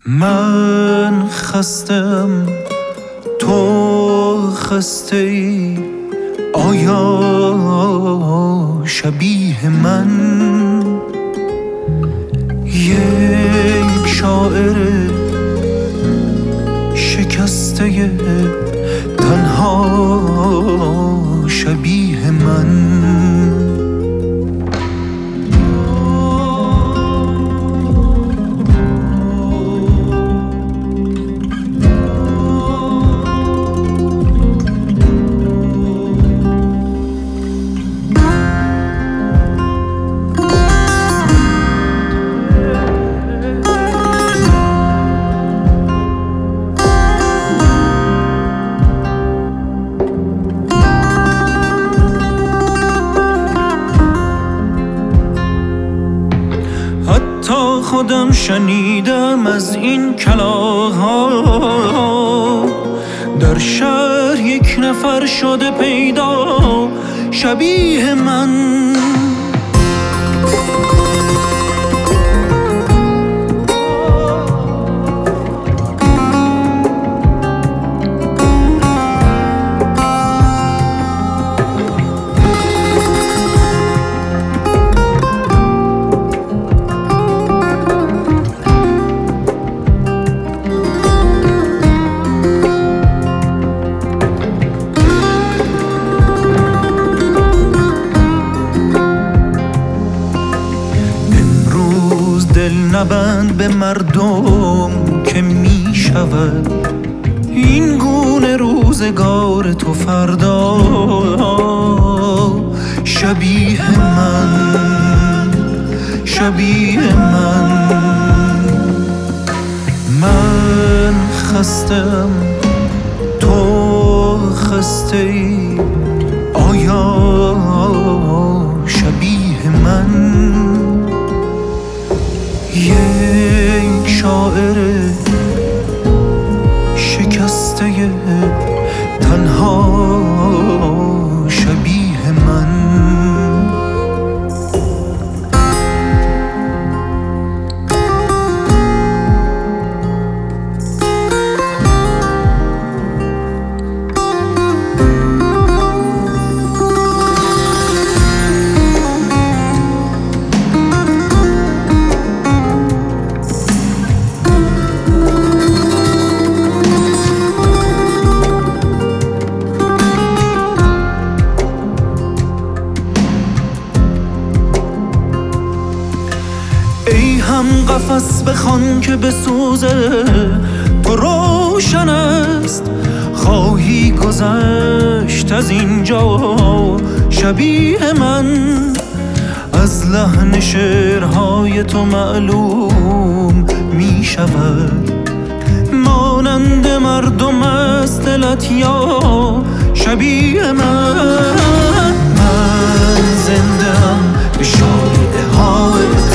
من خستم، تو خسته ای، آیا شبیه من؟ یک شاعر شکسته تنها شبیه من. تا خودم شنیدم از این کلاغ‌ها، در شهر یک نفر شده پیدا شبیه من. دل نبند به مردم که می شود این گونه روزگار تو فردا شبیه من، شبیه من. من خستم، تو خسته ای، آیا شبیه من؟ یک شاعر شکسته تنها شبیه من. ای هم قفس بخوان که بسوزه، تو روشن است، خواهی گذشت از اینجا شبیه من. از لحن شعرهای تو معلوم می شود مانند مردم است دلت یا شبیه من. من زنده‌ام به شایعه های